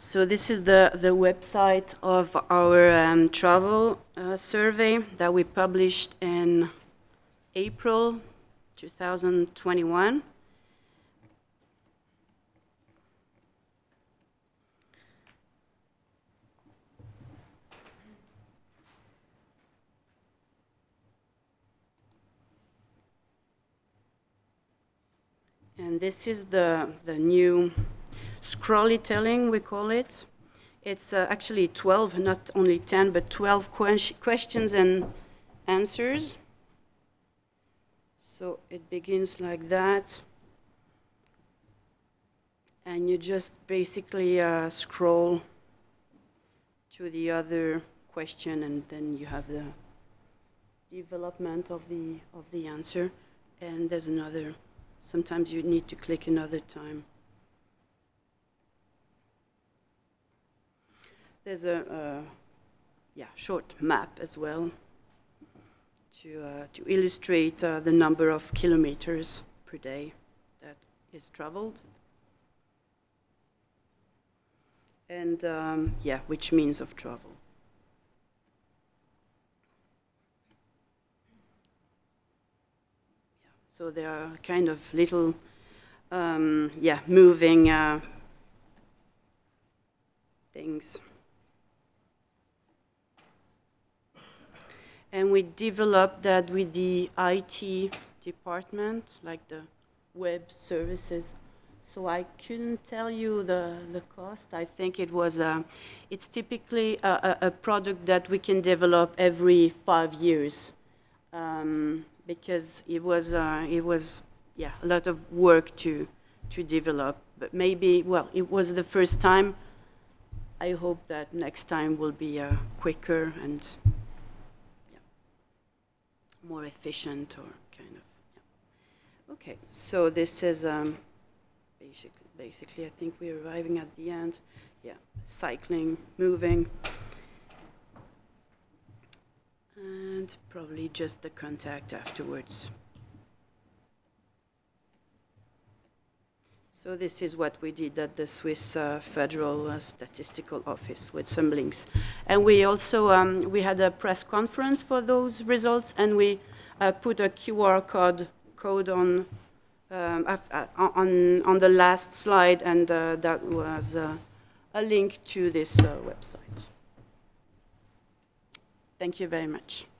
So this is the website of our travel survey that we published in April 2021. And this is the new scrollytelling, we call it. It's actually 12, not only 10, but 12 questions and answers. So it begins like that. And you just basically scroll to the other question, and then you have the development of the answer. And there's another. Sometimes you need to click another time. There's a short map as well to illustrate the number of kilometers per day that is traveled. And which means of travel. So there are kind of little, moving things. And we developed that with the IT department, like the web services. So I couldn't tell you the cost. I think it was it's typically a product that we can develop every 5 years, because it was a lot of work to develop. But maybe, well, it was the first time. I hope that next time will be quicker and more efficient, or kind of. Yeah. Okay, so this is basically, I think we're arriving at the end. Yeah, cycling, moving, and probably just the contact afterwards. So this is what we did at the Swiss Federal Statistical Office with some links. And we also, we had a press conference for those results, and we put a QR code on the last slide, and that was a link to this website. Thank you very much.